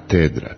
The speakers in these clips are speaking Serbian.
Katedra.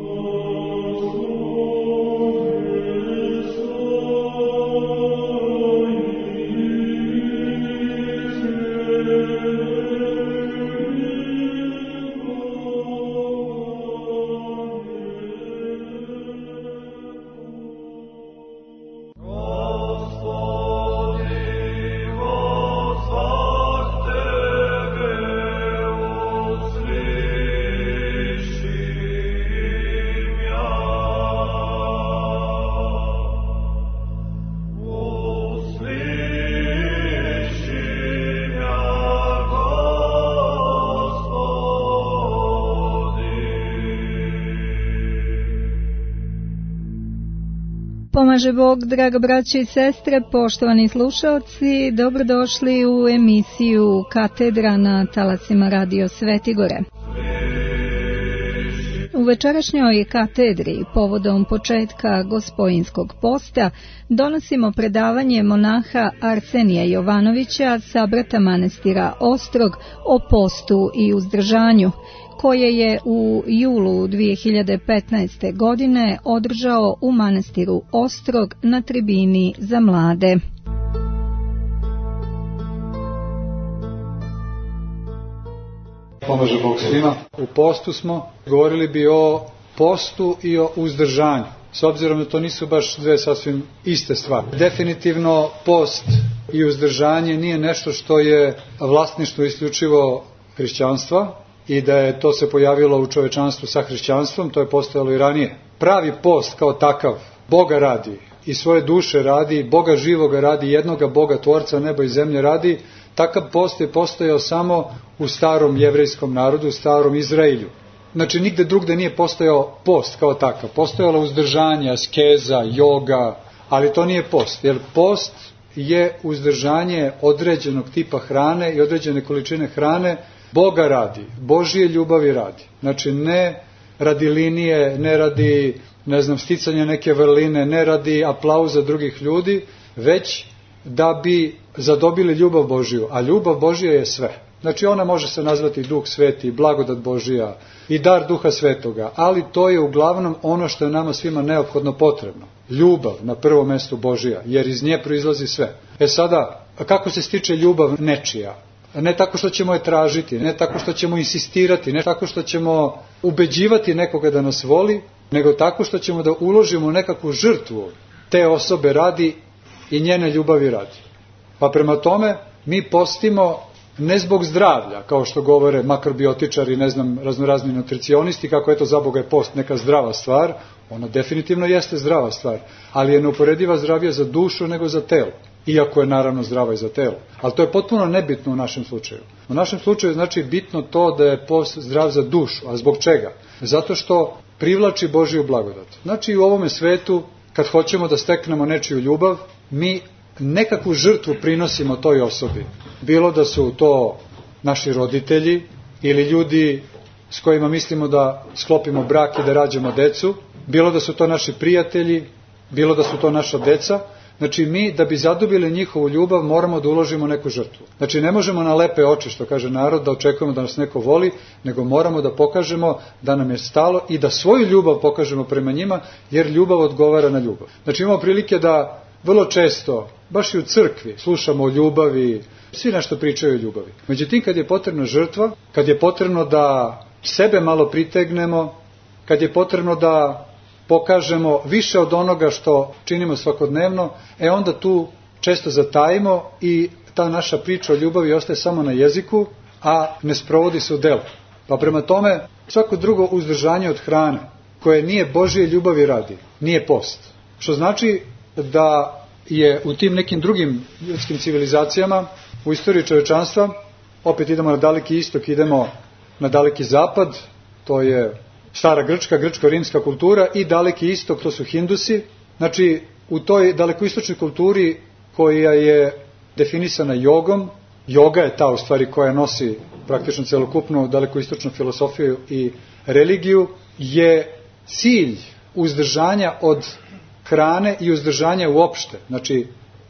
Pomaže Bog, draga braće i sestre, poštovani slušalci, dobrodošli u emisiju Katedra na talasima Radio Svetigore. U večerašnjoj katedri, povodom početka Gospojinskog posta, donosimo predavanje monaha Arsenija Jovanovića sa brata manastira Ostrog o postu i uzdržanju, koje je u julu 2015. godine održao u manastiru Ostrog na tribini za mlade. Pomaže Bog svima. U postu smo, govorili bi o postu i o uzdržanju, s obzirom da to nisu baš dve sasvim iste stvari. Definitivno post i uzdržanje nije nešto što je vlasništvo isključivo hrišćanstva i da je to se pojavilo u čovečanstvu sa hrišćanstvom, to je postojalo i ranije. Pravi post kao takav Boga radi i svoje duše radi, Boga živoga radi, jednoga Boga tvorca neba i zemlje radi. Takav post je postojao samo u starom jevrejskom narodu, u starom Izraelju. Znači nigde drugde nije postojao post kao takav. Postojalo uzdržanje, askeza, joga, ali to nije post. Jer post je uzdržanje određenog tipa hrane i određene količine hrane Boga radi, Božije ljubavi radi. Znači ne radi linije, ne radi sticanja neke vrline, ne radi aplauza drugih ljudi, već da bi zadobili ljubav Božiju. A ljubav Božija je sve. Znači ona može se nazvati Duh Sveti, blagodat Božija i dar Duha Svetoga, ali to je uglavnom ono što je nama svima neophodno potrebno. Ljubav na prvom mestu Božija, jer iz nje proizlazi sve. Sada, kako se stiče ljubav nečija? Ne tako što ćemo je tražiti, ne tako što ćemo insistirati, ne tako što ćemo ubeđivati nekoga da nas voli, nego tako što ćemo da uložimo nekakvu žrtvu te osobe radi i njene ljubavi radi. Pa prema tome mi postimo ne zbog zdravlja, kao što govore makrobiotičari, raznorazni nutricionisti, kako eto zaboga je post neka zdrava stvar, ona definitivno jeste zdrava stvar, ali je neuporediva zdravija za dušu nego za telo. Iako je naravno zdrava i za telo. Ali to je potpuno nebitno u našem slučaju. U našem slučaju znači bitno to da je post zdrav za dušu. A zbog čega? Zato što privlači Božiju blagodat. Znači u ovome svetu, kad hoćemo da steknemo nečiju ljubav, mi nekakvu žrtvu prinosimo toj osobi. Bilo da su to naši roditelji ili ljudi s kojima mislimo da sklopimo brak i da rađamo decu, bilo da su to naši prijatelji, bilo da su to naša deca. Znači mi da bi zadobili njihovu ljubav moramo da uložimo neku žrtvu. Znači ne možemo na lepe oči, što kaže narod, da očekujemo da nas neko voli, nego moramo da pokažemo da nam je stalo i da svoju ljubav pokažemo prema njima, jer ljubav odgovara na ljubav. Znači imamo prilike da vrlo često, baš i u crkvi, slušamo o ljubavi, svi nešto pričaju o ljubavi. Međutim, kad je potrebna žrtva, kad je potrebno da sebe malo pritegnemo, kad je potrebno da pokažemo više od onoga što činimo svakodnevno, onda tu često zatajimo i ta naša priča o ljubavi ostaje samo na jeziku, a ne sprovodi se u delu. Pa prema tome, svako drugo uzdržanje od hrane, koje nije Božije ljubavi radi, nije post. Što znači da je u tim nekim drugim ljudskim civilizacijama, u istoriji čovečanstva, opet idemo na Daleki istok, idemo na Daleki zapad, to je stara Grčka, grčko-rimska kultura, i Daleki istok, to su Hindusi. Znači, u toj dalekoistočnoj kulturi koja je definisana jogom, joga je ta u stvari koja nosi praktično celokupnu dalekoistočnu filosofiju i religiju, je cilj uzdržanja od hrane i uzdržanja uopšte. Znači,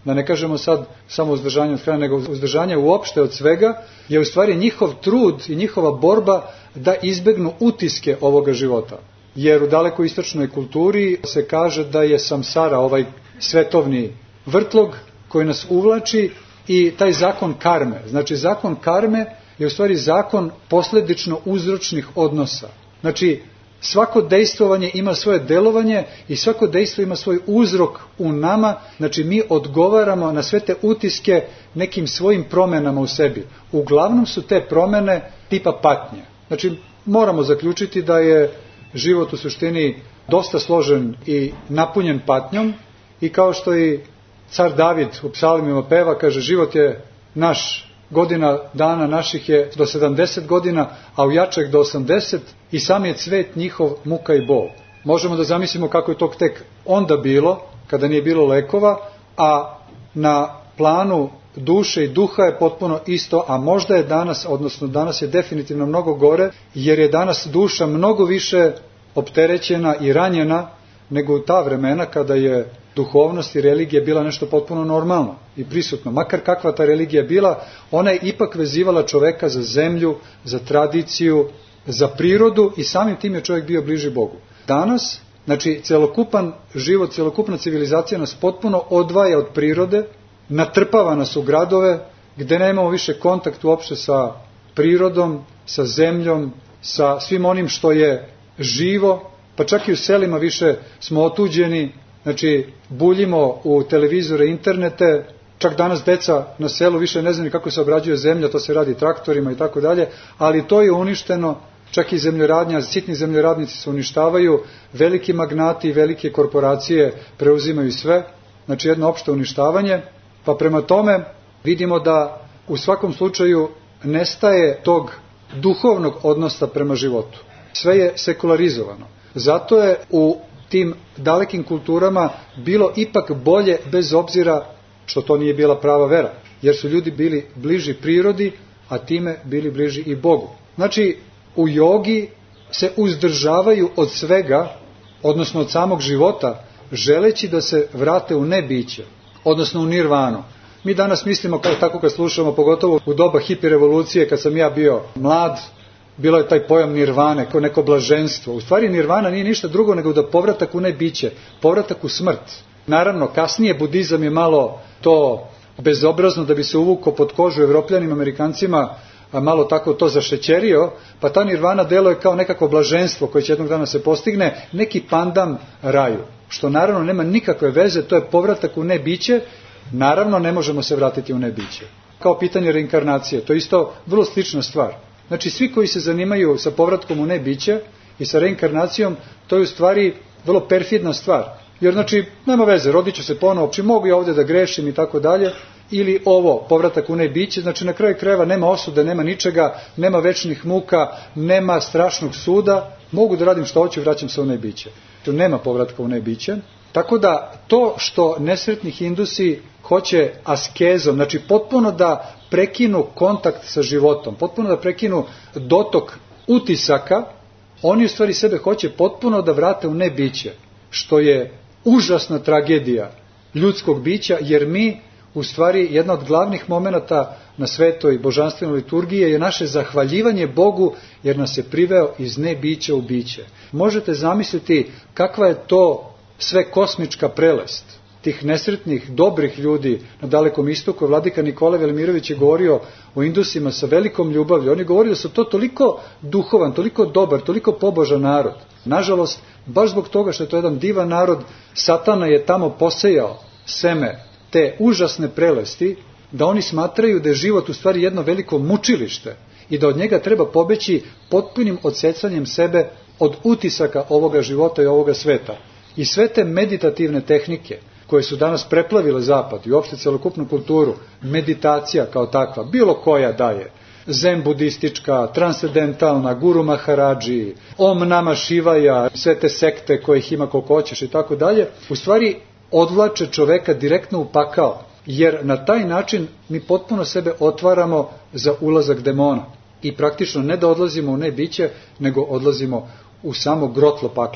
da ne kažemo sad samo uzdržanje od hrane, nego uzdržanje uopšte od svega, je u stvari njihov trud i njihova borba da izbegnu utiske ovoga života. Jer u daleko istočnoj kulturi se kaže da je samsara, ovaj svetovni vrtlog koji nas uvlači, i taj zakon karme. Znači, zakon karme je u stvari zakon posledično uzročnih odnosa. Znači, svako dejstvovanje ima svoje delovanje i svako dejstvo ima svoj uzrok u nama. Znači, mi odgovaramo na sve te utiske nekim svojim promenama u sebi. Uglavnom su te promene tipa patnje. Znači, moramo zaključiti da je život u suštini dosta složen i napunjen patnjom, i kao što i car David u psalmima peva, kaže, život je naš, godina dana naših je do 70 godina, a u jačeg do 80, i sam je cvet njihov muka i bol. Možemo da zamislimo kako je to tek onda bilo, kada nije bilo lekova, a na planu duše i duha je potpuno isto, a možda je danas, odnosno danas je definitivno mnogo gore, jer je danas duša mnogo više opterećena i ranjena nego u ta vremena kada je duhovnost i religija bila nešto potpuno normalno i prisutno. Makar kakva ta religija bila, ona je ipak vezivala čoveka za zemlju, za tradiciju, za prirodu, i samim tim je čovjek bio bliži Bogu. Danas, znači, celokupan život, celokupna civilizacija nas potpuno odvaja od prirode, natrpava nas u gradove gde nemamo više kontakt uopšte sa prirodom, sa zemljom, sa svim onim što je živo, pa čak i u selima više smo otuđeni. Znači, buljimo u televizore, internete, čak danas deca na selu više ne znaju kako se obrađuje zemlja, to se radi traktorima i tako dalje, ali to je uništeno, čak i zemljoradnja, sitni zemljoradnici se uništavaju, veliki magnati i velike korporacije preuzimaju sve, znači jedno opšte uništavanje, pa prema tome vidimo da u svakom slučaju nestaje tog duhovnog odnosa prema životu. Sve je sekularizovano. Zato je u tim dalekim kulturama bilo ipak bolje, bez obzira što to nije bila prava vera, jer su ljudi bili bliži prirodi, a time bili bliži i Bogu. Znači, u jogi se uzdržavaju od svega, odnosno od samog života, želeći da se vrate u nebiće, odnosno u nirvanu. Mi danas mislimo, tako kad slušamo, pogotovo u doba hipi revolucije, kad sam ja bio mlad, bilo je taj pojam nirvane, kao neko blaženstvo. U stvari nirvana nije ništa drugo nego da povratak u nebiće, povratak u smrt. Naravno, kasnije budizam je malo to bezobrazno da bi se uvukao pod kožu Evropljanima, Amerikancima, malo tako to zašećerio, pa ta nirvana deluje kao nekako blaženstvo koje će jednog dana se postigne, neki pandam raju, što naravno nema nikakve veze, to je povratak u nebiće. Naravno, ne možemo se vratiti u nebiće. Kao pitanje reinkarnacije, to je isto vrlo slična stvar. Znači, svi koji se zanimaju sa povratkom u nebiće i sa reinkarnacijom, to je u stvari vrlo perfidna stvar. Jer, znači, nema veze, rodit ću se ponovo, či mogu ja ovdje da grešim i tako dalje, ili ovo, povratak u nebiće, znači na kraju krajeva nema osude, nema ničega, nema večnih muka, nema strašnog suda, mogu da radim što hoću, vraćam se u nebiće. Tu nema povratka u nebiće. Tako da to što nesretni Hindusi hoće askezom, znači potpuno da prekinu kontakt sa životom, potpuno da prekinu dotok utisaka, oni u stvari sebe hoće potpuno da vrate u nebiće, što je užasna tragedija ljudskog bića, jer mi, u stvari, jedna od glavnih momenata na svetoj božanstvenoj liturgiji je naše zahvaljivanje Bogu, jer nas je priveo iz nebića u biće. Možete zamisliti kakva je to sve kosmička prelest tih nesretnih, dobrih ljudi na Dalekom istoku. Vladika Nikola Velimirović je govorio o Indusima sa velikom ljubavlju. On je govorio da su to toliko duhovan, toliko dobar, toliko pobožan narod. Nažalost, baš zbog toga što je to jedan divan narod, Satana je tamo posejao seme te užasne prelesti, da oni smatraju da je život u stvari jedno veliko mučilište i da od njega treba pobeći potpunim odsecanjem sebe od utisaka ovoga života i ovoga sveta. I sve te meditativne tehnike koje su danas preplavile zapad i uopšte celokupnu kulturu, meditacija kao takva, bilo koja daje, zen budistička, transcendentalna, Guru Maharadži, Om Nama Šivaja, sve te sekte koje ih ima koliko hoćeš i tako dalje, u stvari odvlače čoveka direktno u pakao, jer na taj način mi potpuno sebe otvaramo za ulazak demona. I praktično ne da odlazimo u nebiće, nego odlazimo u samo grotlo pakla.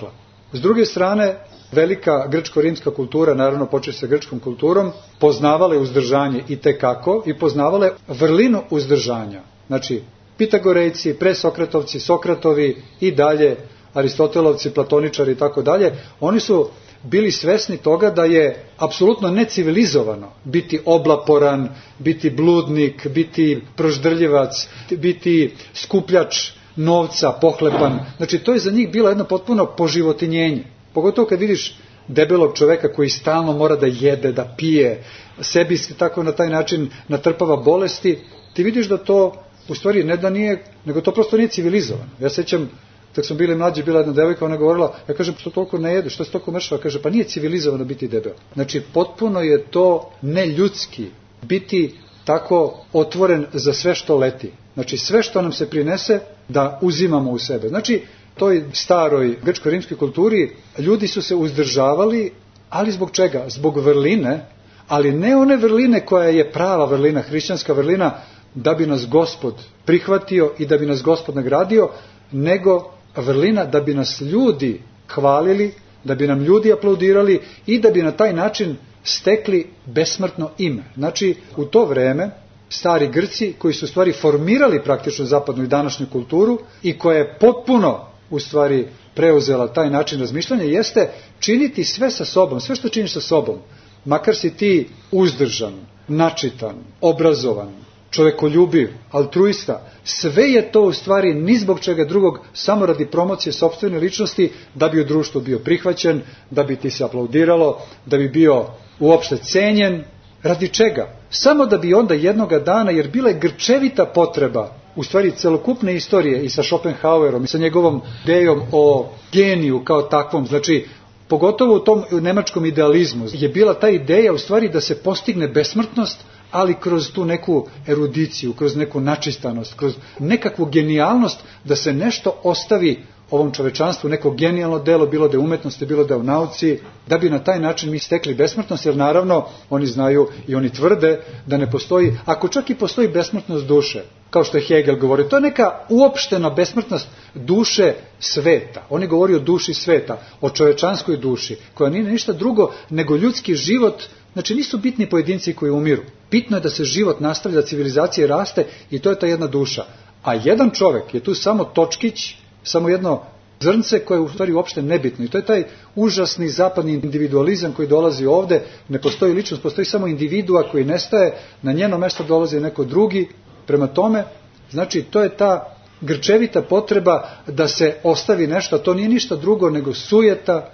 S druge strane, velika grčko-rimska kultura, naravno počeo sa grčkom kulturom, poznavala je uzdržanje i tekako i poznavala je vrlinu uzdržanja. Znači, Pitagorejci, presokratovci, Sokratovi i dalje, Aristotelovci, Platoničari i tako dalje, oni su bili svesni toga da je apsolutno necivilizovano biti oblaporan, biti bludnik, biti proždrljivac, biti skupljač novca, pohlepan. Znači, to je za njih bilo jedno potpuno poživotinjenje. Pogotovo kad vidiš debelog čoveka koji stalno mora da jede, da pije, sebi se tako na taj način natrpava bolesti, ti vidiš da to u stvari ne da nije, nego to prosto nije civilizovano. Ja sećam, tak smo bili mlađi, bila jedna devojka, ona govorila, ja kažem, što toliko ne jede, što se toliko mršava, kaže, pa nije civilizovano biti debel. Znači, potpuno je to neljudski biti tako otvoren za sve što leti. Znači, sve što nam se prinese da uzimamo u sebe. Znači, toj staroj grčko-rimskoj kulturi ljudi su se uzdržavali, ali zbog čega? Zbog vrline, ali ne one vrline koja je prava vrlina, hrišćanska vrlina, da bi nas Gospod prihvatio i da bi nas Gospod nagradio, nego vrlina da bi nas ljudi hvalili, da bi nam ljudi aplaudirali i da bi na taj način stekli besmrtno ime. Znači, u to vreme stari Grci, koji su u stvari formirali praktično zapadnu i današnju kulturu i koja je potpuno u stvari preuzela taj način razmišljanja, jeste činiti sve sa sobom, sve što činiš sa sobom, makar si ti uzdržan, načitan, obrazovan, čovekoljubiv, altruista, sve je to u stvari ni zbog čega drugog, samo radi promocije sopstvene ličnosti, da bi u društvu bio prihvaćen, da bi ti se aplaudiralo, da bi bio uopšte cenjen. Radi čega? Samo da bi onda jednoga dana, jer bila je grčevita potreba, u stvari celokupne istorije i sa Schopenhauerom i sa njegovom idejom o geniju kao takvom, znači pogotovo u tom nemačkom idealizmu je bila ta ideja u stvari da se postigne besmrtnost, ali kroz tu neku erudiciju, kroz neku načistanost, kroz nekakvu genijalnost, da se nešto ostavi ovom čovečanstvu, neko genijalno delo, bilo da je umetnosti, bilo da je u nauci, da bi na taj način mi stekli besmrtnost, jer naravno oni znaju i oni tvrde da ne postoji, ako čak i postoji besmrtnost duše, kao što je Hegel govorio, to je neka uopštena besmrtnost duše sveta. Oni govori o duši sveta, o čovečanskoj duši, koja nije ništa drugo nego ljudski život. Znači, nisu bitni pojedinci koji umiru. Bitno je da se život nastavlja, da civilizacija raste i to je ta jedna duša. A jedan čovek je tu samo točkić, samo jedno zrnce koje je u stvari uopšte nebitno. I to je taj užasni zapadni individualizam koji dolazi ovde. Ne postoji ličnost, postoji samo individua koji nestaje, na njeno mesto dolazi neko drugi. Prema tome, znači, to je ta grčevita potreba da se ostavi nešto, a to nije ništa drugo nego sujeta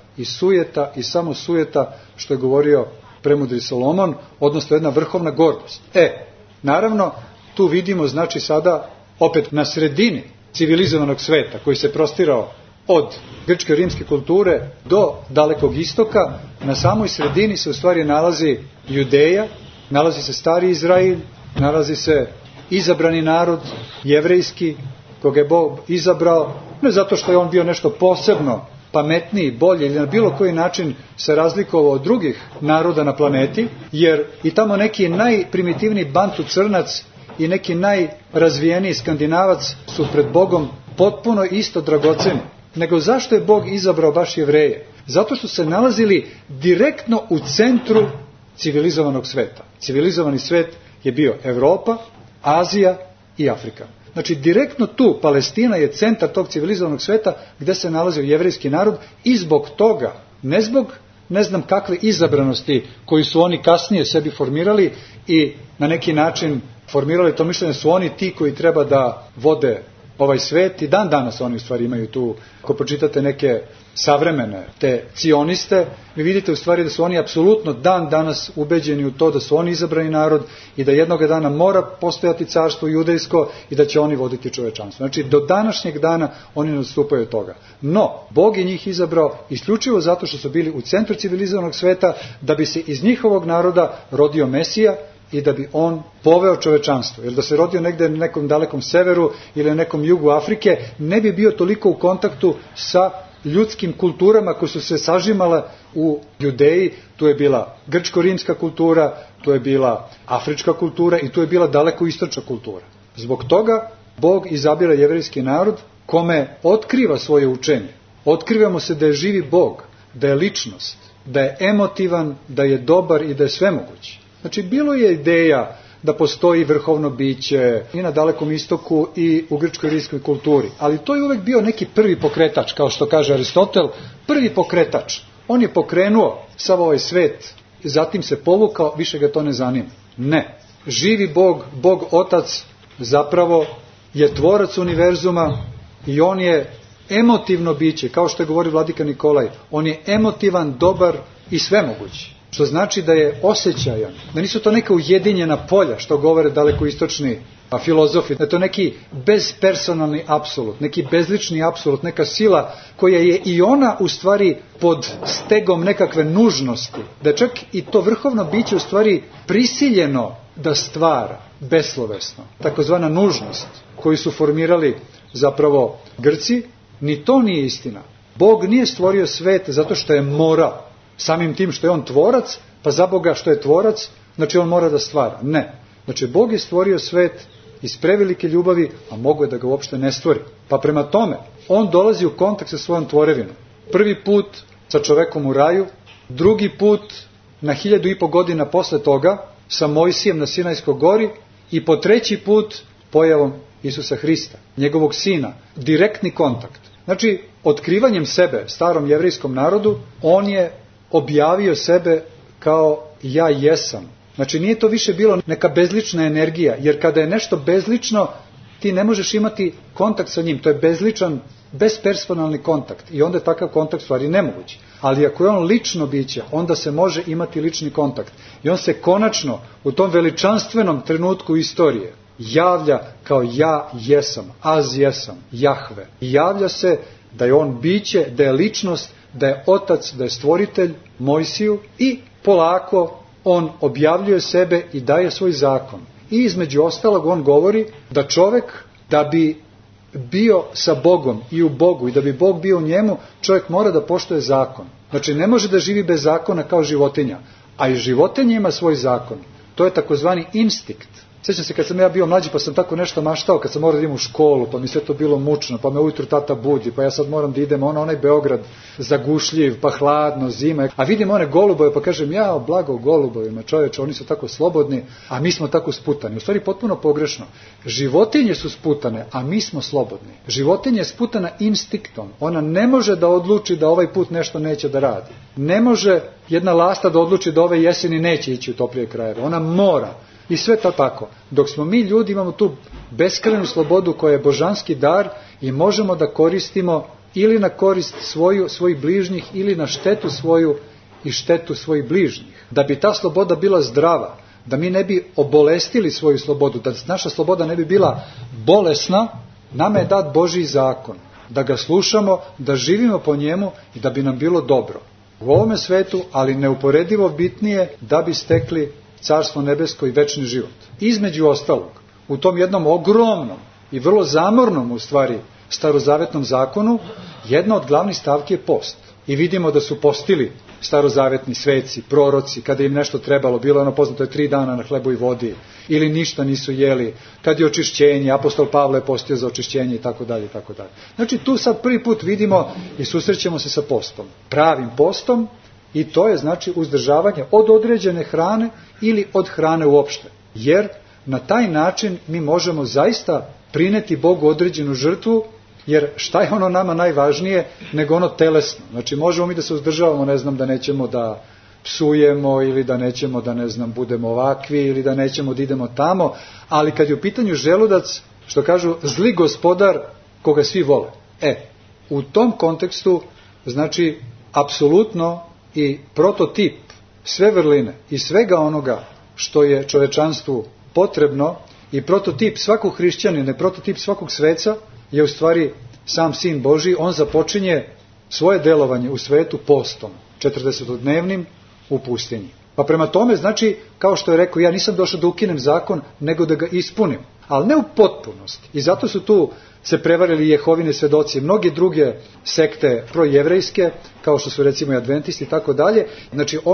i samo sujeta, što je govorio premudri Solomon, odnosno jedna vrhovna gordost. Naravno, tu vidimo, znači, sada opet na sredini civilizovanog sveta, koji se prostirao od grčke rimske kulture do dalekog istoka, na samoj sredini se u stvari nalazi Judeja, nalazi se stari Izrael, nalazi se izabrani narod, jevrejski, koga je Bog izabrao, ne zato što je on bio nešto posebno pametniji, bolji ili na bilo koji način se razlikovao od drugih naroda na planeti, jer i tamo neki najprimitivniji Bantu crnac i neki najrazvijeniji Skandinavac su pred Bogom potpuno isto dragoceni. Nego zašto je Bog izabrao baš Jevreje? Zato što se nalazili direktno u centru civilizovanog sveta. Civilizovani svet je bio Evropa, Azija i Afrika. Znači, direktno tu, Palestina je centar tog civilizovanog sveta gde se nalazio jevrejski narod i zbog toga, ne zbog ne znam kakve izabranosti koju su oni kasnije sebi formirali i na neki način formirali to mišljenje, su oni ti koji treba da vode ovaj svet i dan danas oni u stvari imaju tu, ako pročitate neke savremene te cioniste, vi vidite u stvari da su oni apsolutno dan danas ubeđeni u to da su oni izabrani narod i da jednoga dana mora postojati carstvo judejsko i da će oni voditi čovečanstvo. Znači, do današnjeg dana oni ne odstupaju od toga. No, Bog je njih izabrao isključivo zato što su bili u centru civilizovanog sveta, da bi se iz njihovog naroda rodio Mesija i da bi on poveo čovečanstvo. Jer da se rodio negde na nekom dalekom severu ili na nekom jugu Afrike, ne bi bio toliko u kontaktu sa ljudskim kulturama koje su se sažimale u Judeji. Tu je bila grčko-rimska kultura, tu je bila afrička kultura i tu je bila daleko istočna kultura. Zbog toga Bog izabira jevrejski narod kome otkriva svoje učenje. Otkrivamo se da je živi Bog, da je ličnost, da je emotivan, da je dobar i da je svemoguć. Znači, bilo je ideja da postoji vrhovno biće i na Dalekom istoku i u grčko-rimskoj kulturi, ali to je uvek bio neki prvi pokretač, kao što kaže Aristotel, prvi pokretač. On je pokrenuo sav ovaj svet i zatim se povukao, više ga to ne zanima. Ne. Živi Bog, Bog Otac, zapravo je tvorac univerzuma i on je emotivno biće, kao što je govorio vladika Nikolaj. On je emotivan, dobar i svemoguć. Što znači da je osjećajan, da nisu to neka ujedinjena polja, što govore dalekoistočni filozofi, da je to neki bezpersonalni apsolut, neki bezlični apsolut, neka sila koja je i ona u stvari pod stegom nekakve nužnosti, da je čak i to vrhovno biće u stvari prisiljeno da stvara beslovesno, takozvana nužnost koju su formirali zapravo Grci. Ni to nije istina. Bog nije stvorio svet zato što je morao. Samim tim što je on tvorac, pa za Boga što je tvorac, znači on mora da stvara. Ne. Znači Bog je stvorio svet iz prevelike ljubavi, a mogo je da ga uopšte ne stvori. Pa prema tome, on dolazi u kontakt sa svojom tvorevinom. Prvi put sa čovekom u raju, drugi put na 1500 godina posle toga sa Mojsijem na Sinajskoj gori i po treći put pojavom Isusa Hrista, njegovog sina. Direktni kontakt. Znači, otkrivanjem sebe starom jevrejskom narodu, on je objavio sebe kao ja jesam. Znači, nije to više bilo neka bezlična energija, jer kada je nešto bezlično, ti ne možeš imati kontakt sa njim. To je bezličan, bespersonalni kontakt i onda je takav kontakt stvari nemoguć. Ali ako je on lično biće, onda se može imati lični kontakt. I on se konačno u tom veličanstvenom trenutku istorije javlja kao ja jesam, az jesam, Jahve. I javlja se da je on biće, da je ličnost, da je otac, da je stvoritelj Mojsiju i polako on objavljuje sebe i daje svoj zakon. I između ostalog on govori da čovek, da bi bio sa Bogom i u Bogu i da bi Bog bio u njemu, čovjek mora da poštuje zakon. Znači ne može da živi bez zakona kao životinja, a i životinja ima svoj zakon. To je takozvani instinkt. Sjećam se kad sam ja bio mlađi pa sam tako nešto maštao, kad sam morao da idem u školu, pa mi sve to bilo mučno, pa me ujutru tata budi, pa ja sad moram da idem, onaj Beograd zagušljiv, pa hladno, zima. A vidim one golubove, pa kažem, ja, blago golubovima, čoveče, oni su tako slobodni, a mi smo tako sputani. U stvari potpuno pogrešno. Životinje su sputane, a mi smo slobodni. Životinja je sputana instinktom. Ona ne može da odluči da ovaj put nešto neće da radi. Ne može jedna lasta da odluči da ove jeseni neće ići u toplije krajeve. Ona mora. I sve to tako. Dok smo mi ljudi imamo tu beskrajnu slobodu koja je božanski dar i možemo da koristimo ili na korist svojih bližnjih ili na štetu svoju i štetu svojih bližnjih. Da bi ta sloboda bila zdrava, da mi ne bi obolestili svoju slobodu, da naša sloboda ne bi bila bolesna, nama je dat Božji zakon. Da ga slušamo, da živimo po njemu i da bi nam bilo dobro. U ovome svetu, ali neuporedivo bitnije, da bi stekli Carstvo nebesko i večni život. Između ostalog, u tom jednom ogromnom i vrlo zamornom u stvari starozavetnom zakonu, jedna od glavnih stavki je post. I vidimo da su postili starozavetni sveci, proroci, kada im nešto trebalo, bilo ono poznato je 3 dana na hlebu i vodi, ili ništa nisu jeli, kad je očišćenje, apostol Pavle je postio za očišćenje i tako dalje, i tako dalje. Znači tu sad prvi put vidimo i susrećemo se sa postom, pravim postom, i to je znači uzdržavanje od određene hrane ili od hrane uopšte. Jer na taj način mi možemo zaista prineti Bogu određenu žrtvu, jer šta je ono nama najvažnije nego ono telesno. Znači možemo mi da se uzdržavamo, ne znam, da nećemo da psujemo ili da nećemo da, ne znam, budemo ovakvi ili da nećemo da idemo tamo, ali kad je u pitanju želudac, što kažu, zli gospodar koga svi vole. U tom kontekstu, znači, apsolutno i prototip sve vrline i svega onoga što je čovečanstvu potrebno i prototip svakog hrišćanina, prototip svakog sveca je u stvari sam Sin Božji. On započinje svoje delovanje u svetu postom, 40-dnevnim u pustinji. Pa prema tome, znači, kao što je rekao, ja nisam došao da ukinem zakon, nego da ga ispunim, ali ne u potpunosti. I zato su tu se prevarili Jehovini svedoci, mnogi druge sekte projevrejske, kao što su recimo i adventisti i tako dalje. Znači, on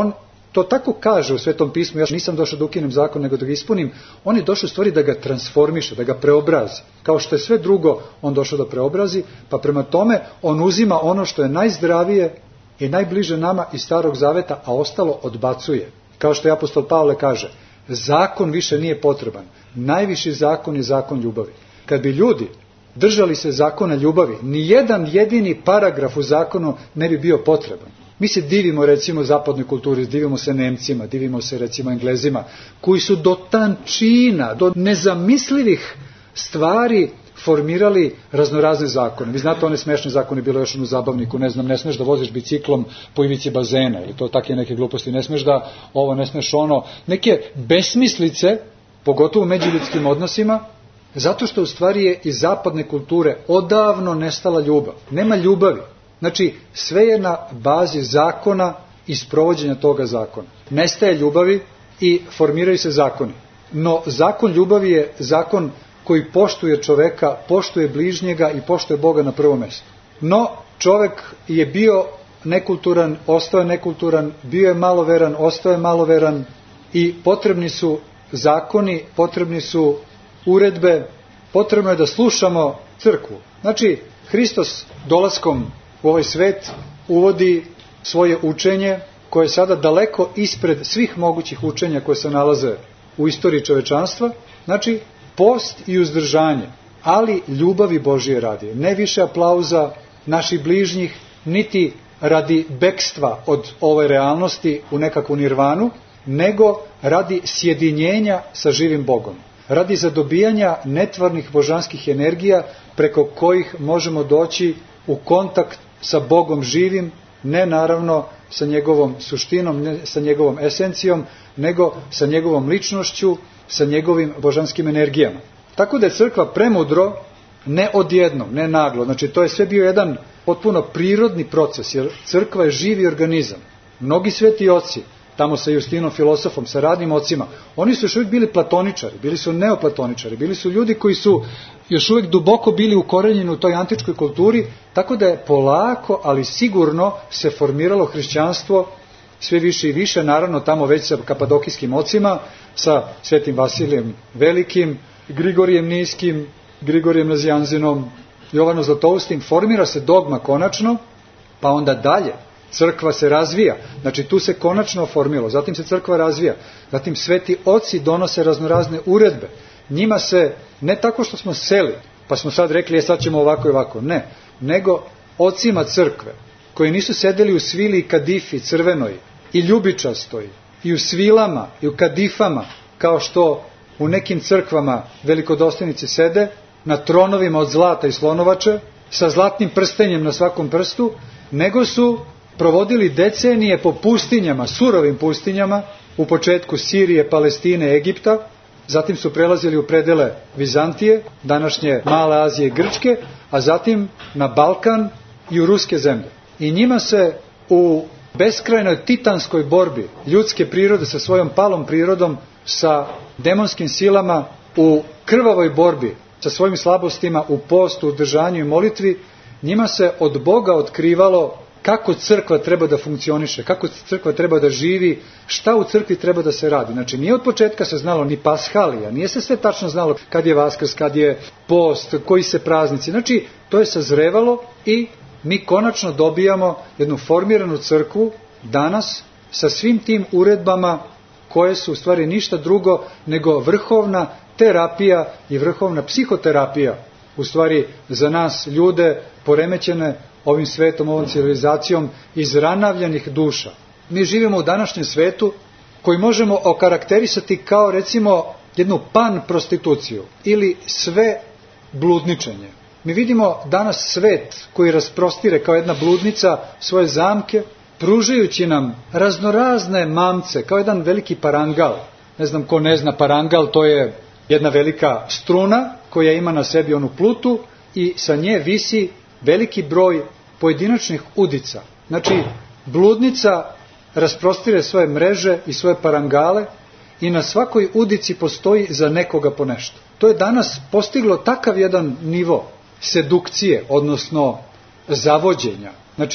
to tako kaže u Svetom pismu, ja nisam došao da ukinem zakon, nego da ga ispunim, on je došao u stvari da ga transformiše, da ga preobrazi. Kao što je sve drugo, on došao da preobrazi, pa prema tome on uzima ono što je najzdravije i najbliže nama iz Starog Zaveta, a ostalo odbacuje. Kao što je apostol Pavle kaže, zakon više nije potreban. Najviši zakon je zakon ljubavi. Kad bi ljudi držali se zakona ljubavi, ni jedan jedini paragraf u zakonu ne bi bio potreban. Mi se divimo recimo zapadnoj kulturi, divimo se Nemcima, divimo se recimo Englezima, koji su do tančina, do nezamislivih stvari formirali raznorazne zakone. Vi znate one smešne zakone, bilo još u zabavniku, ne smeš da voziš biciklom po ivici bazena, ili to takve neke gluposti, ne smeš da ovo, ne smeš ono, neke besmislice, pogotovo u međuljudskim odnosima, zato što u stvari je iz zapadne kulture odavno nestala ljubav. Nema ljubavi. Znači, sve je na bazi zakona i sprovođenja toga zakona. Nestaje ljubavi i formiraju se zakoni. No, zakon ljubavi je zakon koji poštuje čoveka, poštuje bližnjega i poštuje Boga na prvo mesto. No, čovek je bio nekulturan, ostao je nekulturan, bio je maloveran, ostao je maloveran i potrebni su zakoni, potrebni su uredbe, potrebno je da slušamo crkvu. Znači, Hristos dolaskom u ovaj svet uvodi svoje učenje koje je sada daleko ispred svih mogućih učenja koje se nalaze u istoriji čovečanstva. Znači, post i uzdržanje, ali ljubavi Božije radi. Ne više aplauza naših bližnjih, niti radi bekstva od ove realnosti u nekakvu nirvanu, nego radi sjedinjenja sa živim Bogom. Radi zadobijanja netvarnih božanskih energija preko kojih možemo doći u kontakt sa Bogom živim, ne naravno sa njegovom suštinom, ne sa njegovom esencijom, nego sa njegovom ličnošću, sa njegovim božanskim energijama. Tako da je crkva premudro, ne odjednom, ne naglo, znači to je sve bio jedan potpuno prirodni proces, jer crkva je živi organizam. Mnogi sveti oci, tamo sa Justinom filosofom, sa radnim ocima, oni su još uvijek bili platoničari, bili su neoplatoničari, bili su ljudi koji su još uvijek duboko bili ukorenjeni u toj antičkoj kulturi, tako da je polako, ali sigurno se formiralo hrišćanstvo sve više i više, naravno tamo već sa kapadokijskim ocima, sa svetim Vasilijem Velikim, Grigorijem Niskim, Grigorijem Nazijanzinom, Jovanom Zlatoustim, formira se dogma konačno, pa onda dalje. Crkva se razvija, znači tu se konačno oformilo, zatim se crkva razvija, zatim sveti oci donose raznorazne uredbe, njima se, ne tako što smo seli, pa smo sad rekli, sad ćemo ovako i ovako, ne, nego ocima crkve, koji nisu sedeli u svili i kadifi crvenoj, i ljubičastoj, i u svilama, i u kadifama, kao što u nekim crkvama velikodostojnici sede, na tronovima od zlata i slonovače, sa zlatnim prstenjem na svakom prstu, nego su provodili decenije po pustinjama, surovim pustinjama, u početku Sirije, Palestine, Egipta, zatim su prelazili u predele Vizantije, današnje Male Azije i Grčke, a zatim na Balkan i u ruske zemlje. I njima se u beskrajnoj titanskoj borbi ljudske prirode sa svojom palom prirodom, sa demonskim silama, u krvavoj borbi sa svojim slabostima, u postu, u držanju i molitvi, njima se od Boga otkrivalo kako crkva treba da funkcioniše, kako crkva treba da živi, šta u crkvi treba da se radi. Znači, nije od početka se znalo ni Pashalija, nije se sve tačno znalo kad je Vaskrs, kad je post, koji se praznici. Znači, to je sazrevalo i mi konačno dobijamo jednu formiranu crkvu danas sa svim tim uredbama koje su u stvari ništa drugo nego vrhovna terapija i vrhovna psihoterapija, u stvari za nas ljude poremećene ovim svetom, ovom civilizacijom, izranavljenih duša. Mi živimo u današnjem svetu koji možemo okarakterisati kao recimo jednu pan-prostituciju ili sve bludničenje. Mi vidimo danas svet koji rasprostire kao jedna bludnica svoje zamke, pružajući nam raznorazne mamce, kao jedan veliki parangal. Ne znam ko ne zna parangal, to je jedna velika struna koja ima na sebi onu plutu i sa nje visi veliki broj pojedinačnih udica. Znači, bludnica rasprostire svoje mreže i svoje parangale i na svakoj udici postoji za nekoga po nešto. To je danas postiglo takav jedan nivo sedukcije, odnosno zavođenja. Znači,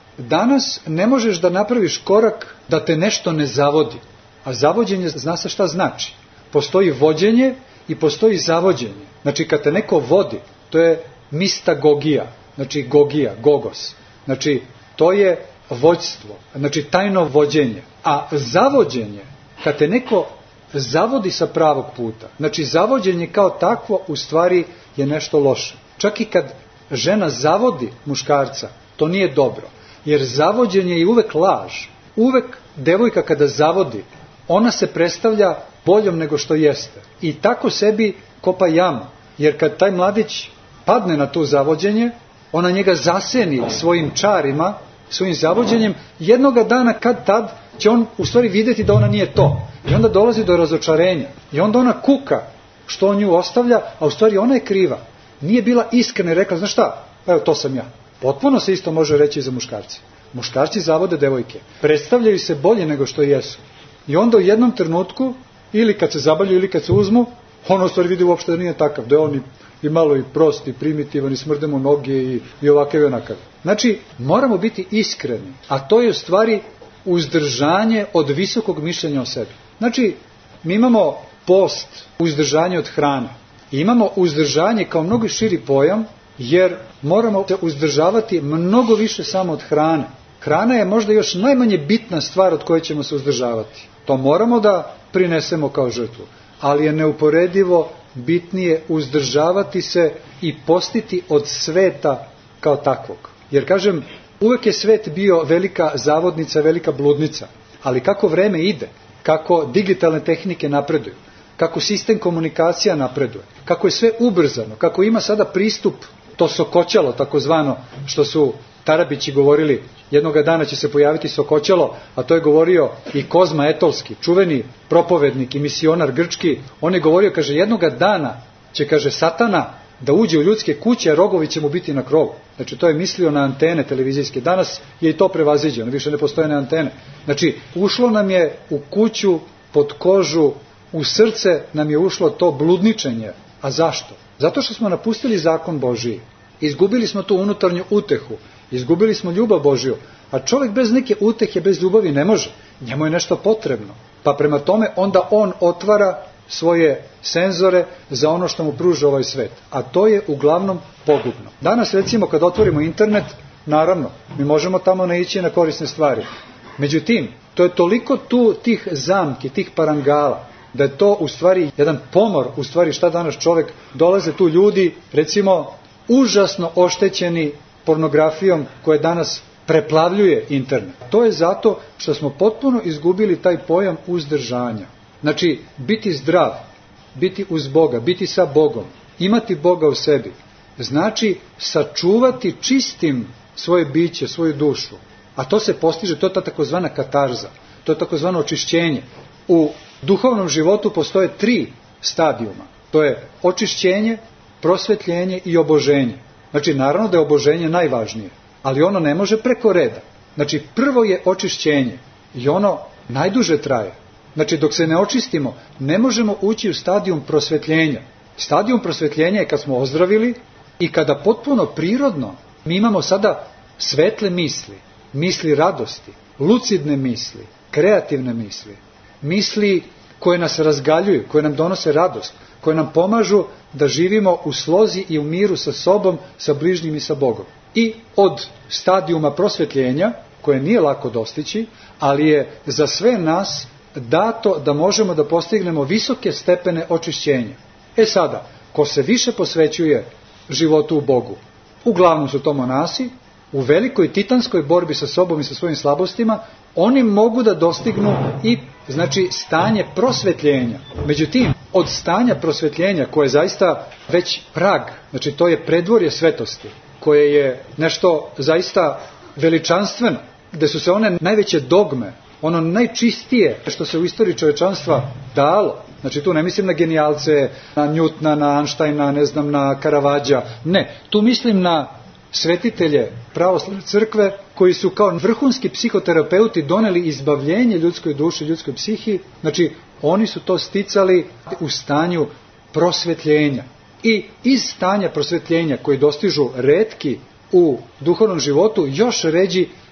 danas ne možeš da napraviš korak da te nešto ne zavodi. A zavođenje, zna se šta znači. Postoji vođenje i postoji zavođenje. Znači kad te neko vodi, to je mistagogija, znači gogija, gogos. Znači to je vođstvo, znači tajno vođenje. A zavođenje, kad te neko zavodi sa pravog puta, znači zavođenje kao takvo u stvari je nešto loše. Čak i kad žena zavodi muškarca, to nije dobro. Jer zavođenje je uvek laž. Uvek devojka kada zavodi, ona se predstavlja boljom nego što jeste. I tako sebi kopa jamu. Jer kad taj mladić padne na to zavođenje, ona njega zaseni svojim čarima, svojim zavođenjem, jednoga dana kad tad će on u stvari vidjeti da ona nije to. I onda dolazi do razočarenja. I onda ona kuka što on nju ostavlja, a u stvari ona je kriva. Nije bila iskrena i rekla, znaš šta, evo to sam ja. Potpuno se isto može reći i za muškarce. Muškarci zavode devojke. Predstavljaju se bolje nego što jesu. I onda u jednom trenutku, ili kad se zabalju, ili kad se uzmu, on u stvari vidi uopšte da nije takav. Da je on i malo i prost, i primitivan, i smrde mu noge, i ovakav i onakav. Znači, moramo biti iskreni. A to je u stvari uzdržanje od visokog mišljenja o sebi. Znači, mi imamo post, uzdržanje od hrane. I imamo uzdržanje kao mnogo širi pojam, jer moramo se uzdržavati mnogo više samo od hrane. Hrana je možda još najmanje bitna stvar od koje ćemo se uzdržavati. To moramo da prinesemo kao žrtvu. Ali je neuporedivo bitnije uzdržavati se i postiti od sveta kao takvog. Jer kažem, uvek je svet bio velika zavodnica, velika bludnica. Ali kako vreme ide, kako digitalne tehnike napreduju, kako sistem komunikacija napreduje, kako je sve ubrzano, kako ima sada pristup, to sokoćalo takozvano, što su Tarabići govorili, jednoga dana će se pojaviti sokoćalo, a to je govorio i Kozma Etolski, čuveni propovednik i misionar grčki. On je govorio, kaže, jednoga dana će, kaže, Satana da uđe u ljudske kuće, a rogovi će mu biti na krovu. Znači, to je mislio na antene televizijske. Danas je i to prevaziđeno, više ne postoje na antene. Znači, ušlo nam je u kuću, pod kožu, u srce nam je ušlo to bludničenje. A zašto? Zato što smo napustili zakon Božiji. Izgubili smo tu unutarnju utehu. Izgubili smo ljubav Božju. A čovjek bez neke utehe, bez ljubavi ne može. Njemu je nešto potrebno. Pa prema tome onda on otvara svoje senzore za ono što mu pruža ovaj svet. A to je uglavnom pogubno. Danas recimo kad otvorimo internet, naravno, mi možemo tamo naići na korisne stvari. Međutim, to je toliko tu tih zamki, tih parangala, da je to u stvari jedan pomor, u stvari šta danas čovjek, dolaze tu ljudi, recimo, užasno oštećeni pornografijom koja danas preplavljuje internet. To je zato što smo potpuno izgubili taj pojam uzdržanja. Znači, biti zdrav, biti uz Boga, biti sa Bogom, imati Boga u sebi, znači sačuvati čistim svoje biće, svoju dušu. A to se postiže, to je ta takozvana katarza, to je takozvano očišćenje. U duhovnom životu postoje 3 stadijuma. To je očišćenje, prosvetljenje i oboženje. Znači, naravno da je oboženje najvažnije, ali ono ne može preko reda. Znači, prvo je očišćenje i ono najduže traje. Znači, dok se ne očistimo, ne možemo ući u stadijum prosvetljenja. Stadijum prosvetljenja je kad smo ozdravili i kada potpuno prirodno mi imamo sada svetle misli, misli radosti, lucidne misli, kreativne misli, misli koje nas razgaljuju, koje nam donose radost, koje nam pomažu da živimo u slozi i u miru sa sobom, sa bližnjim i sa Bogom. I od stadijuma prosvetljenja, koje nije lako dostići, ali je za sve nas dato da možemo da postignemo visoke stepene očišćenja. E sada, ko se više posvećuje životu u Bogu, uglavnom su to monasi, u velikoj titanskoj borbi sa sobom i sa svojim slabostima, oni mogu da dostignu i, znači, stanje prosvetljenja. Međutim, od stanja prosvetljenja, koje je zaista već prag, znači to je predvorje svetosti, koje je nešto zaista veličanstveno, gde su se one najveće dogme, ono najčistije što se u istoriji čovečanstva dalo, znači tu ne mislim na genijalce, na Njutna, na Einsteina, ne znam, na Karavađa, ne, tu mislim na svetitelje pravoslavne crkve koji su kao vrhunski psihoterapeuti doneli izbavljenje ljudskoj duši, ljudskoj psihi, znači oni su to sticali u stanju prosvetljenja. I iz stanja prosvetljenja koji dostižu retki u duhovnom životu, još ređi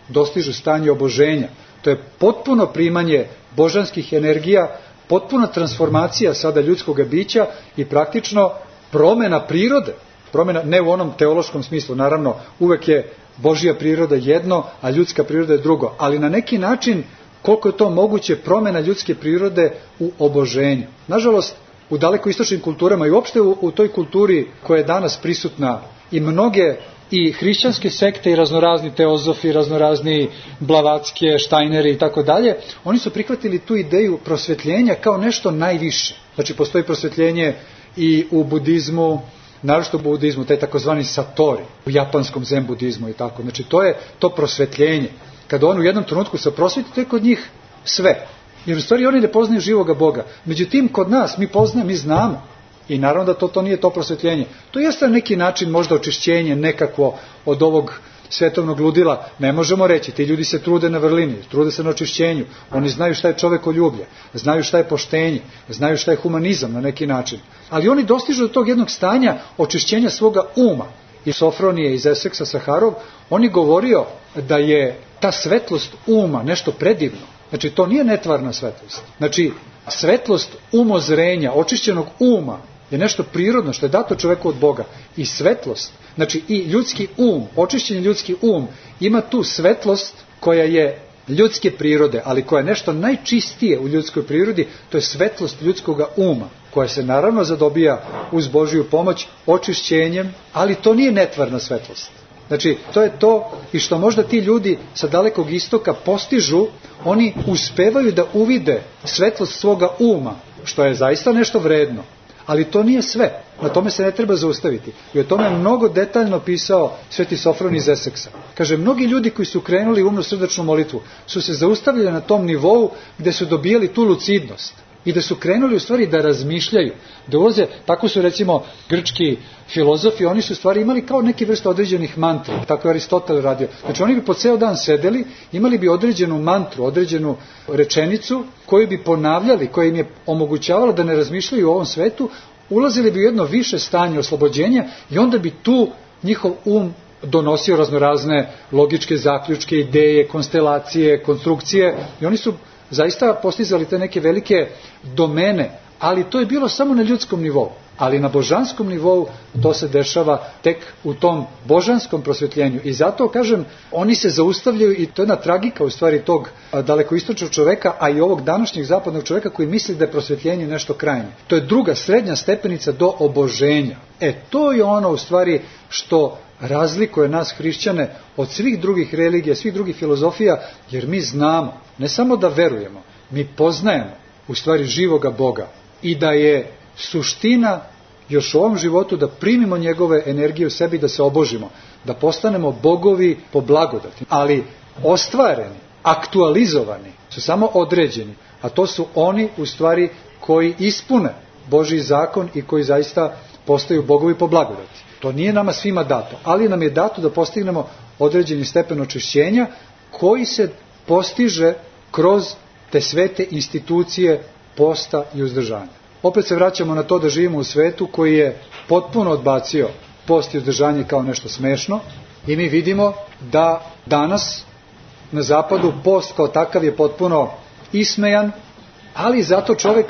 dostižu stanje oboženja. To je potpuno primanje božanskih energija, potpuna transformacija sada ljudskog bića i praktično promjena prirode. Promjena, ne u onom teološkom smislu, naravno uvek je Božja priroda jedno, a ljudska priroda je drugo. Ali na neki način, koliko je to moguće, promjena ljudske prirode u oboženju. Nažalost, u dalekoistočnim kulturama i uopšte u toj kulturi koja je danas prisutna i mnoge i hrišćanske sekte i raznorazni teozofi, raznorazni Blavatske, Štajneri i tako dalje, oni su prihvatili tu ideju prosvetljenja kao nešto najviše. Znači, postoji prosvetljenje i u budizmu, naročito u budizmu, taj takozvani satori, u japanskom zen budizmu i tako. Znači, to je to prosvetljenje. Kada on u jednom trenutku se prosveti, to je kod njih sve. Jer u stvari oni ne poznaju živoga Boga. Međutim, kod nas mi znamo. I naravno da to nije to prosvetljenje. To jeste na neki način možda očišćenje nekakvo od ovog svetovnog ludila. Ne možemo reći, ti ljudi se trude na vrlini, trude se na očišćenju. Oni znaju šta je čovekoljublje, znaju šta je poštenje, znaju šta je humanizam na neki način. Ali oni dostižu do tog jednog stanja očišćenja svoga uma. I Sofronije iz Eseksa Saharov, on je govorio da je ta svetlost uma nešto predivno. Znači, to nije netvarna svetlost. Znači, svetlost umozrenja, očišćenog uma, je nešto prirodno što je dato čoveku od Boga. I svetlost, znači i ljudski um, očišćeni ljudski ima tu svetlost koja je ljudske prirode, ali koja je nešto najčistije u ljudskoj prirodi, to je svetlost ljudskoga uma, koja se naravno zadobija uz Božju pomoć očišćenjem, ali to nije netvarna svetlost. Znači, to je to i što možda ti ljudi sa dalekog istoka postižu, oni uspevaju da uvide svetlost svoga uma, što je zaista nešto vredno. Ali to nije sve. Na tome se ne treba zaustaviti. I o tome je mnogo detaljno pisao Sveti Sofron iz Eseksa. Kaže, mnogi ljudi koji su krenuli umnu srdačnu molitvu su se zaustavili na tom nivou gde su dobijali tu lucidnost. I da su krenuli u stvari da razmišljaju. Da ulaze, tako su recimo grčki filozofi, oni su u stvari imali kao neki vrste određenih mantri. Tako je Aristotel radio. Znači oni bi po ceo dan sedeli, imali bi određenu mantru, određenu rečenicu koju bi ponavljali, koja im je omogućavala da ne razmišljaju o ovom svetu, ulazili bi u jedno više stanje oslobođenja i onda bi tu njihov donosio raznorazne logičke zaključke, ideje, konstelacije, konstrukcije i oni su zaista postizali te neke velike domene, ali to je bilo samo na ljudskom nivou. Ali na božanskom nivou to se dešava tek u tom božanskom prosvetljenju. I zato, kažem, oni se zaustavljaju i to je jedna tragika u stvari tog dalekoistočnog čoveka, a i ovog današnjeg zapadnog čoveka koji misli da je prosvetljenje nešto krajnje. To je druga, srednja stepenica do oboženja. To je ono u stvari što razlikuje nas hrišćane od svih drugih religija, svih drugih filozofija, jer mi znamo, ne samo da verujemo, mi poznajemo u stvari živoga Boga i da je suština još u ovom životu da primimo njegove energije u sebi, da se obožimo, da postanemo bogovi po blagodati. Ali ostvareni, aktualizovani su samo određeni, a to su oni u stvari koji ispune Božji zakon i koji zaista postaju bogovi po blagodati. To nije nama svima dato, ali nam je dato da postignemo određeni stepen očišćenja koji se postiže kroz te svete institucije posta i uzdržanja. Opet se vraćamo na to da živimo u svetu koji je potpuno odbacio post i uzdržanje kao nešto smešno i mi vidimo da danas na zapadu post kao takav je potpuno ismejan, ali zato čovjek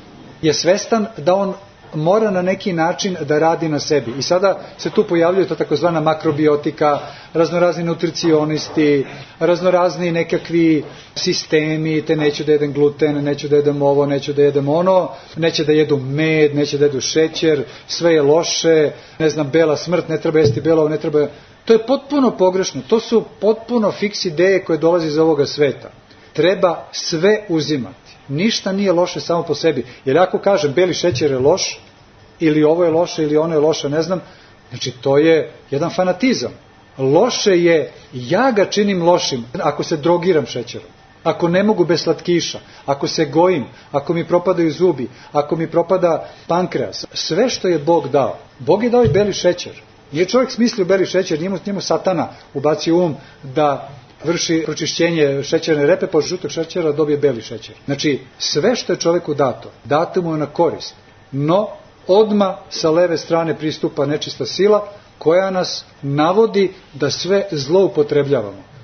je svestan da on mora na neki način da radi na sebi. I sada se tu pojavljuje ta takozvana makrobiotika, raznorazni nutricionisti, raznorazni nekakvi sistemi, te neću da jedem gluten, neću da jedem ovo, neću da jedem ono, neće da jedu med, neće da jedu šećer, sve je loše, ne znam, bela smrt, ne treba jesti belo, ne treba... To je potpuno pogrešno, to su potpuno fiks ideje koje dolaze iz ovoga sveta. Treba sve uzimati. Ništa nije loše samo po sebi. Jer ako kažem beli šećer je loš, ili ovo je loše, ili ono je loše, ne znam, znači to je jedan fanatizam. Loše je, ja ga činim lošim ako se drogiram šećerom, ako ne mogu bez slatkiša, ako se gojim, ako mi propadaju zubi, ako mi propada pankreas. Sve što je Bog dao. Bog je dao i beli šećer. Nije čovjek smislio beli šećer, njemu satana ubacio da vrši pročišćenje šećerne repe, pa žutog šećera dobije beli šećer. Znači, sve što je čovjeku dato mu je na korist. No, odmah sa leve strane pristupa nečista sila koja nas navodi da sve zloupotrebljavamo.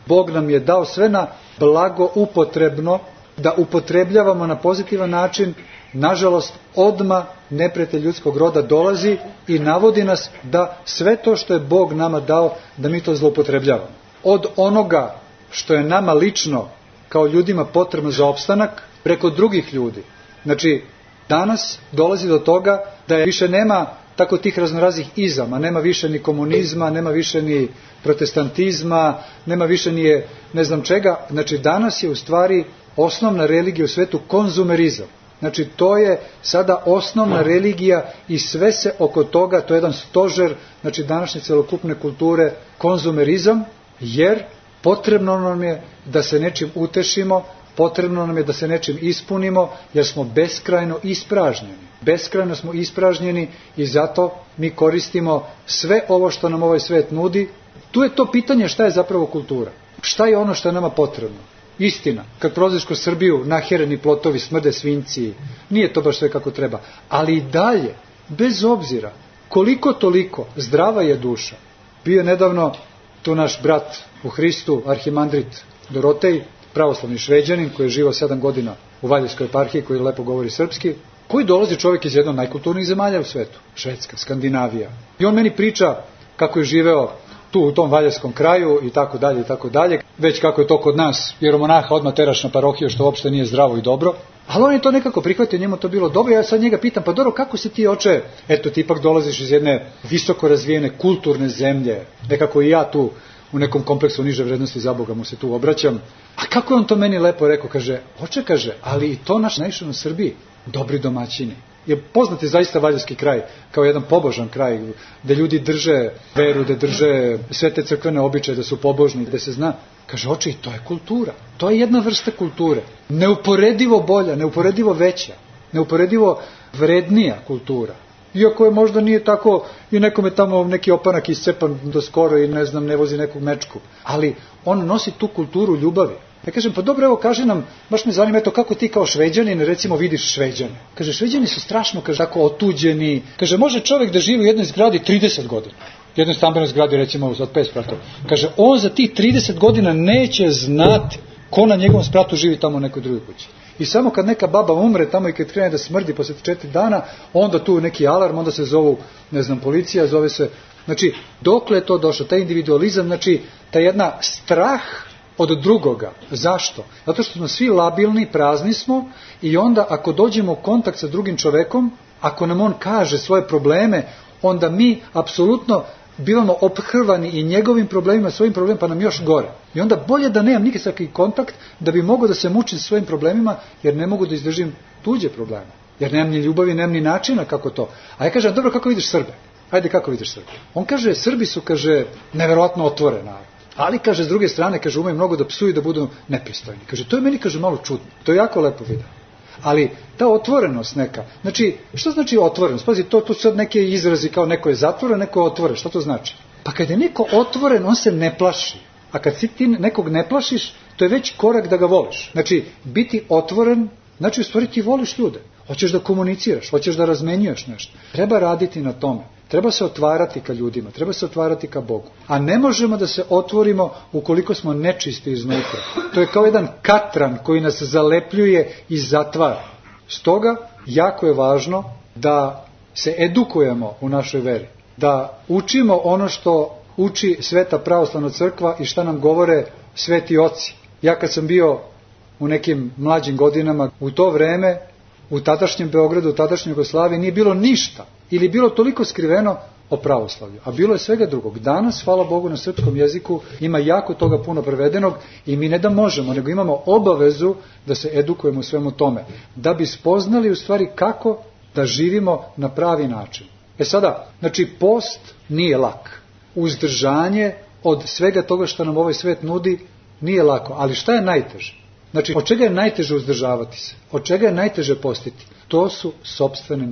Bog nam je dao sve na blago upotrebno, da upotrebljavamo na pozitivan način. Nažalost, odmah neprijatelj ljudskog roda dolazi i navodi nas da sve to što je Bog nama dao, da mi to zloupotrebljavamo. Od onoga što je nama lično kao ljudima potrebno za opstanak, preko drugih ljudi. Znači, danas dolazi do toga da je više nema tako tih raznoraznih izama, nema više ni komunizma, nema više ni protestantizma, nema više ni ne znam čega. Znači, danas je u stvari osnovna religija u svetu konzumerizam. Znači, to je sada osnovna religija i sve se oko toga, to je jedan stožer, znači današnje celokupne kulture, konzumerizam, jer potrebno nam je da se nečim utešimo, potrebno nam je da se nečim ispunimo, jer smo beskrajno ispražnjeni. Beskrajno smo ispražnjeni i zato mi koristimo sve ovo što nam ovaj svet nudi. Tu je to pitanje šta je zapravo kultura. Šta je ono što je nama potrebno? Istina, kad prolaziš kroz Srbiju, nahereni plotovi, smrde svinjci, nije to baš sve kako treba. Ali i dalje, bez obzira, koliko toliko zdrava je duša. Bio je nedavno tu naš brat u Hristu, arhimandrit Dorotej, pravoslavni Šveđanin koji je živao 7 godina u Valjevskoj eparhiji, koji lepo govori srpski, koji dolazi čovjek iz jednog od najkulturnijih zemalja u svetu, Švedska, Skandinavija. I on meni priča kako je živeo tu u tom valjevskom kraju i tako dalje i tako dalje. Već kako je to kod nas, jeromonaha odmah teraš na parohiju, što uopšte nije zdravo i dobro. Ali on je to nekako prihvatio, njemu to bilo dobro. Ja sad njega pitam, pa dobro, kako si ti, oče, eto ti ipak dolaziš iz jedne visoko razvijene kulturne zemlje, nekako i ja tu u nekom kompleksu niže vrednosti, za Boga mu se tu obraćam. A kako je on to meni lepo rekao, kaže, oče, kaže, ali i to naš naišao u Srbiji, dobri domaćini. Je poznat je zaista Valjevski kraj kao jedan pobožan kraj, gde ljudi drže veru, gde drže sve te crkvene običaje, da su pobožni, gde se zna. Kaže, oče, i to je kultura. To je jedna vrsta kulture. Neuporedivo bolja, neuporedivo veća, neuporedivo vrednija kultura. Iako je možda nije tako i nekome tamo neki opanak iscepan do skoro i ne znam, ne vozi neku mečku. Ali on nosi tu kulturu ljubavi. Ja kažem, pa dobro, evo, kaži nam, baš me zanima, eto, kako ti kao Šveđanin, recimo, vidiš Šveđane. Kaže, Šveđani su strašno, kaže, tako otuđeni. Kaže, može čovjek da živi u jednoj zgradi 30 godina. Jednoj stambenoj zgradi, recimo, od 5 spratova. Kaže, on za tih 30 godina neće znati ko na njegovom spratu živi tamo u nekoj drugoj kući. I samo kad neka baba umre tamo i kad krene da smrdi posle 4 dana, onda tu neki alarm, onda se zovu, ne znam, policija, zove se. Znači, dokle je to došlo? Taj individualizam, znači, ta jedna strah od drugoga. Zašto? Zato što smo svi labilni, prazni smo i onda ako dođemo u kontakt sa drugim čovekom, ako nam on kaže svoje probleme, onda mi apsolutno bivamo ophrvani i njegovim problemima, svojim problemima, pa nam još gore. I onda bolje da nemam nikakvi kontakt da bi mogao da se mučim svojim problemima, jer ne mogu da izdržim tuđe probleme. Jer nemam ni ljubavi, nemam ni načina kako to. A ja kažem, dobro, kako vidiš Srbe? Ajde, kako vidiš Srbe? On kaže, Srbi su, kaže, neverovatno otvoreni. Ali, kaže, s druge strane, kaže, umeju mnogo da psuju i da budu nepristojni. Kaže, to je meni, kaže, malo čudno. To je jako lepo vidio. Ali ta otvorenost neka, znači, što znači otvorenost? Pazi, to su sad neke izrazi kao neko je zatvoren, neko je otvoren. Što to znači? Pa kad je neko otvoren, on se ne plaši. A kad ti nekog ne plašiš, to je već korak da ga voliš. Znači, biti otvoren, znači, u stvari ti voliš ljude. Hoćeš da komuniciraš, hoćeš da razmenjuješ nešto. Treba raditi na tome. Treba se otvarati ka ljudima, treba se otvarati ka Bogu. A ne možemo da se otvorimo ukoliko smo nečisti iznutra. To je kao jedan katran koji nas zalepljuje i zatvara. Stoga, jako je važno da se edukujemo u našoj veri. Da učimo ono što uči Sveta pravoslavna crkva i šta nam govore sveti oci. Ja kad sam bio u nekim mlađim godinama, u to vreme, u tadašnjem Beogradu, u tadašnjoj Jugoslaviji, nije bilo ništa ili bilo toliko skriveno o pravoslavlju, a bilo je svega drugog. Danas, hvala Bogu, na srpskom jeziku ima jako toga puno prevedenog i mi ne da možemo, nego imamo obavezu da se edukujemo u svemu tome, da bi spoznali u stvari kako da živimo na pravi način. Sada, znači, post nije lak. Uzdržanje od svega toga što nam ovaj svet nudi nije lako, ali šta je najteže? Znači, od čega je najteže uzdržavati se? Od čega je najteže postiti? To su sopstvene misli.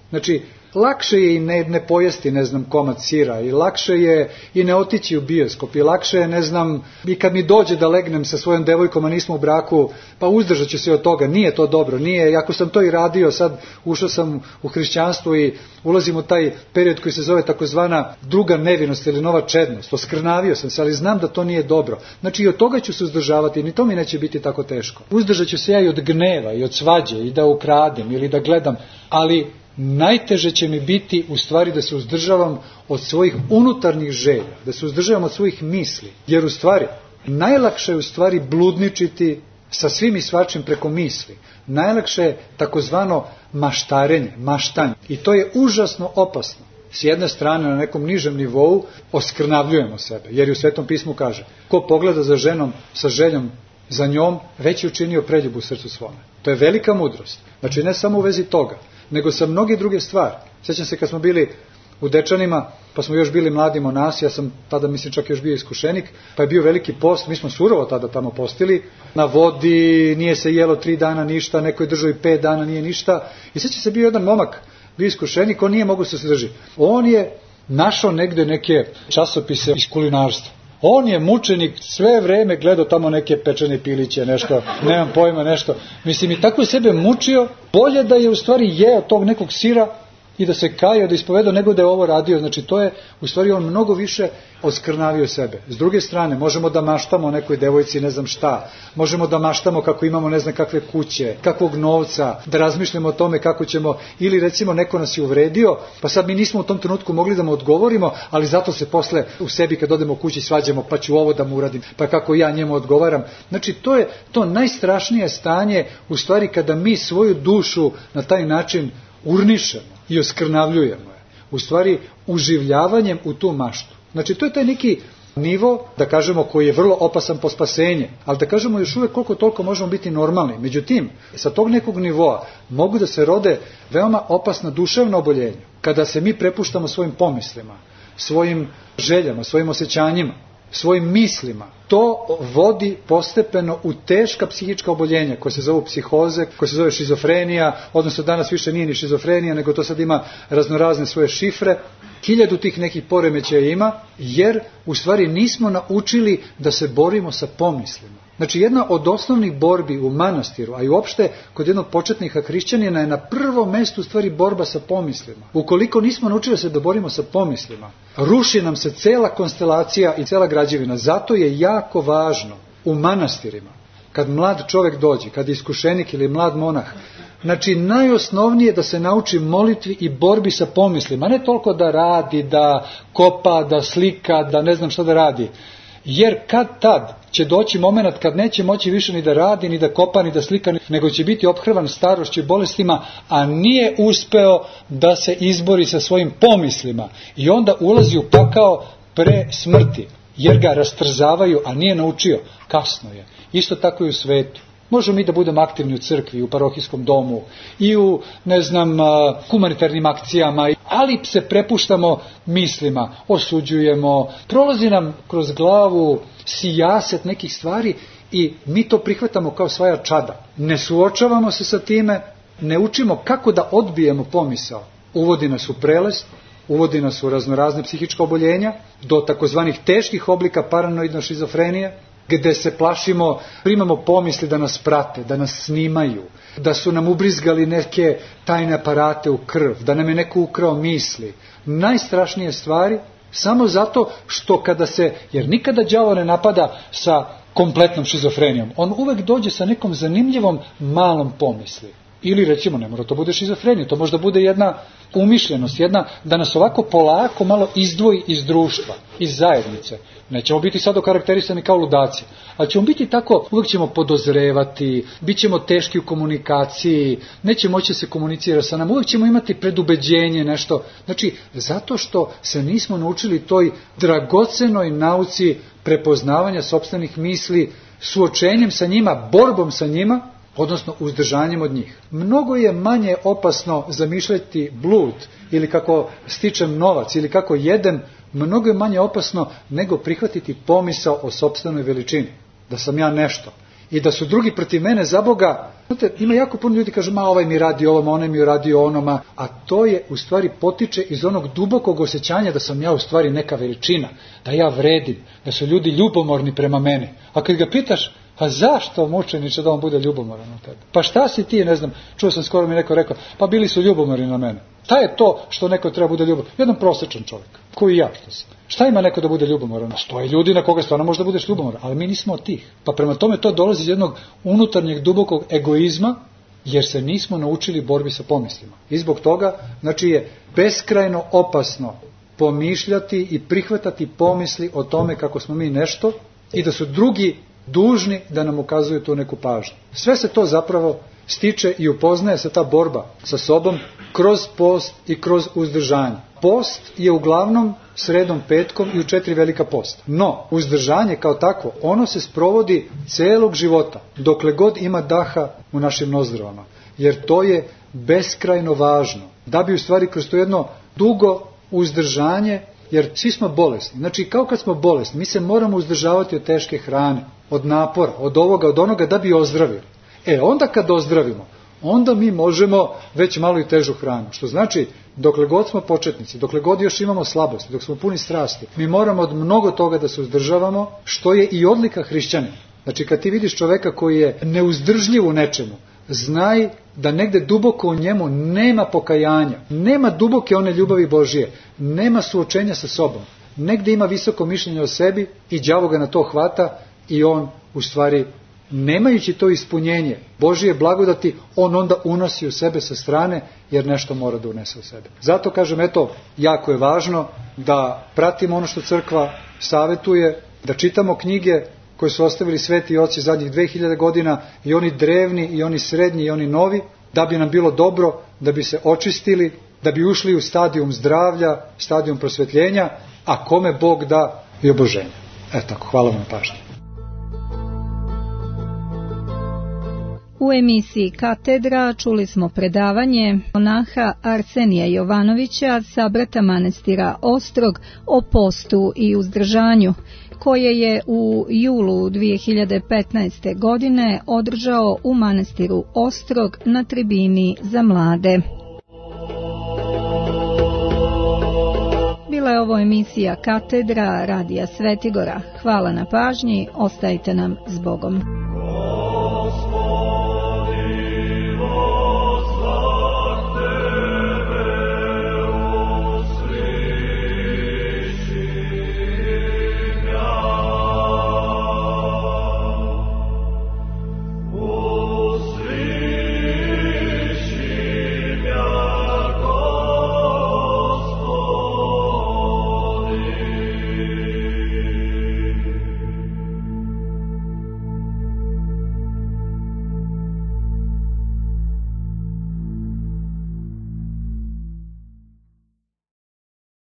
Znači, lakše je i ne pojesti, komad sira, i lakše je i ne otići u bioskop, i lakše je, i kad mi dođe da legnem sa svojom devojkom, a nismo u braku, pa uzdržat ću se od toga, nije to dobro, nije, i ako sam to i radio, sad ušao sam u hrišćanstvo i ulazim u taj period koji se zove takozvana druga nevinost ili nova čednost, oskrnavio sam se, ali znam da to nije dobro. Znači, i od toga ću se uzdržavati, ni to mi neće biti tako teško. Uzdržat ću se ja i od gneva, i od svađe, i da ukradem, ili da gledam, ali najteže će mi biti u stvari da se uzdržavam od svojih unutarnjih želja, da se uzdržavam od svojih misli, jer u stvari najlakše je u stvari bludničiti sa svim i svačim preko misli. Najlakše je takozvano maštarenje, maštanje, i to je užasno opasno. S jedne strane, na nekom nižem nivou oskrnavljujemo sebe, jer u Svetom pismu kaže: ko pogleda za ženom sa željom za njom, već je učinio preljub u srcu svome. To je velika mudrost. Znači, ne samo u vezi toga, nego sa mnoge druge stvari. Sjećam se kad smo bili u Dečanima, pa smo još bili mladi monasi, ja sam tada, mislim, čak još bio iskušenik, pa je bio veliki post, mi smo surovo tada tamo postili, na vodi, nije se jelo 3 dana ništa, neko je držao i 5 dana, nije ništa. I sjećam se, bio jedan momak, bio iskušenik, on nije mogu se drži. On je našao negde neke časopise iz kulinarstva. On je mučenik, sve vreme gledao tamo neke pečene piliće, nešto, nemam pojma, nešto. Mislim, i tako je sebe mučio, bolje da je u stvari jeo tog nekog sira i da se kajao, da ispovedao, nego da je ovo radio. Znači, to je, u stvari, on mnogo više oskrnavio sebe. S druge strane, možemo da maštamo o nekoj devojci, ne znam šta. Možemo da maštamo kako imamo ne znam kakve kuće, kakvog novca, da razmišljamo o tome kako ćemo, ili recimo neko nas je uvredio, pa sad mi nismo u tom trenutku mogli da mu odgovorimo, ali zato se posle u sebi kad odemo u kući svađamo, pa ću ovo da mu uradim, pa kako ja njemu odgovaram. Znači, to je to najstrašnije stanje, u stvari, kada mi svoju dušu na taj način urnišemo i oskrnavljujemo je. U stvari, uživljavanjem u tu maštu. Znači, to je taj neki nivo, da kažemo, koji je vrlo opasan po spasenje, ali da kažemo još uvijek koliko toliko možemo biti normalni. Međutim, sa tog nekog nivoa mogu da se rode veoma opasna duševna oboljenja, kada se mi prepuštamo svojim pomislima, svojim željama, svojim osjećanjima, svojim mislima. To vodi postepeno u teška psihička oboljenja koje se zovu psihoze, koje se zove šizofrenija, odnosno danas više nije ni šizofrenija, nego to sad ima raznorazne svoje šifre. 1000 tih nekih poremećaja ima, jer u stvari nismo naučili da se borimo sa pomislima. Znači, jedna od osnovnih borbi u manastiru, a i uopšte kod jednog početnika hrišćanina, je na prvom mestu u stvari borba sa pomislima. Ukoliko nismo naučili se da borimo sa pomislima, ruši nam se cela konstelacija i cela građevina. Zato je jako važno u manastirima, kad mlad čovjek dođe, kad je iskušenik ili mlad monah, znači, najosnovnije da se nauči molitvi i borbi sa pomislima. Ne toliko da radi, da kopa, da slika, da ne znam šta da radi. Jer kad tad će doći moment kad neće moći više ni da radi, ni da kopa, ni da slika, nego će biti ophrvan starošću i bolestima, a nije uspeo da se izbori sa svojim pomislima. I onda ulazi u pakao pre smrti, jer ga rastrzavaju, a nije naučio. Kasno je. Isto tako i u svetu. Možemo mi da budemo aktivni u crkvi, u parohijskom domu i u, humanitarnim akcijama, ali se prepuštamo mislima, osuđujemo, prolazi nam kroz glavu sijaset nekih stvari i mi to prihvatamo kao svoja čada. Ne suočavamo se sa time, ne učimo kako da odbijemo pomisao. Uvodi nas u prelest, uvodi nas u raznorazne psihička oboljenja, do takozvanih teških oblika paranoidne šizofrenije, gde se plašimo, primamo pomisli da nas prate, da nas snimaju, da su nam ubrizgali neke tajne aparate u krv, da nam je neko ukrao misli. Najstrašnije stvari, samo zato što kada se, jer nikada đavo ne napada sa kompletnom šizofrenijom, on uvek dođe sa nekom zanimljivom malom pomisli. Ili recimo, ne mora to bude šizofrenija, to možda bude jedna umišljenost, jedna da nas ovako polako malo izdvoji iz društva, iz zajednice. Nećemo biti sad okarakterisani kao ludaci, ali ćemo biti tako, uvijek ćemo podozrevati, bit ćemo teški u komunikaciji, neće moći se komunicirati sa nama, uvijek ćemo imati predubeđenje, nešto. Znači, zato što se nismo naučili toj dragocenoj nauci prepoznavanja sopstvenih misli, suočenjem sa njima, borbom sa njima, odnosno uzdržanjem od njih. Mnogo je manje opasno zamišljati blud ili kako stičem novac ili kako jedem, mnogo je manje opasno nego prihvatiti pomisao o sopstvenoj veličini, da sam ja nešto. i da su drugi protiv mene, za Boga, ima jako puno ljudi kažu, ovaj mi radi ovom, onaj mi radi onoma, a to je u stvari potiče iz onog dubokog osjećanja da sam ja u stvari neka veličina, da ja vredim, da su ljudi ljubomorni prema meni. A kad ga pitaš, a zašto, mučeniče, da on bude ljubomoran na tebe? Pa šta si ti, ne znam, čuo sam skoro mi neko rekao, pa bili su ljubomorni na mene. Šta je to što neko treba bude ljubomoran? Jedan prosječan čovjek, koji ja što sam. Šta ima neko da bude ljubomoran? Stoje ljudi na koga stvarno može da budeš ljubomoran, ali mi nismo od tih. Pa prema tome to dolazi iz jednog unutarnjeg dubokog egoizma, jer se nismo naučili borbi sa pomislima. I zbog toga, znači, je beskrajno opasno pomišljati i prihvatati pomisli o tome kako smo mi nešto i da su drugi dužni da nam ukazuju tu neku pažnju. Sve se to zapravo stiče i upoznaje se ta borba sa sobom kroz post i kroz uzdržanje. Post je uglavnom sredom, petkom i u 4 velika posta. No, uzdržanje kao takvo, ono se sprovodi celog života, dokle god ima daha u našim nozdravama. Jer to je beskrajno važno. Da bi u stvari kroz to jedno dugo uzdržanje, jer svi smo bolesni. Znači, kao kad smo bolesni, mi se moramo uzdržavati od teške hrane, od napora, od ovoga, od onoga, da bi ozdravili. Onda kad ozdravimo, onda mi možemo već malo i težu hranu. Što znači, dokle god smo početnici, dokle god još imamo slabosti, dok smo puni strasti, mi moramo od mnogo toga da se uzdržavamo, što je i odlika hrišćanina. Znači, kad ti vidiš čoveka koji je neuzdržljiv u nečemu, znaj da negde duboko u njemu nema pokajanja, nema duboke one ljubavi Božije, nema suočenja sa sobom. Negde ima visoko mišljenje o sebi i đavo ga na to hvata i on u stvari, nemajući to ispunjenje Božije blagodati, on onda unosi u sebe sa strane, jer nešto mora da unese u sebe. Zato kažem, jako je važno da pratimo ono što crkva savetuje, da čitamo knjige koje su ostavili sveti oci zadnjih 2000 godina, i oni drevni, i oni srednji, i oni novi, da bi nam bilo dobro, da bi se očistili, da bi ušli u stadijum zdravlja, stadijum prosvetljenja, a kome Bog da i oboženja. Tako, hvala vam na pažnji. U emisiji Katedra čuli smo predavanje monaha Arsenija Jovanovića sa brata manastira Ostrog o postu i uzdržanju, koje je u julu 2015. godine održao u manastiru Ostrog na tribini za mlade. Bila je ovo emisija Katedra Radija Svetigora. Hvala na pažnji, ostajte nam s Bogom.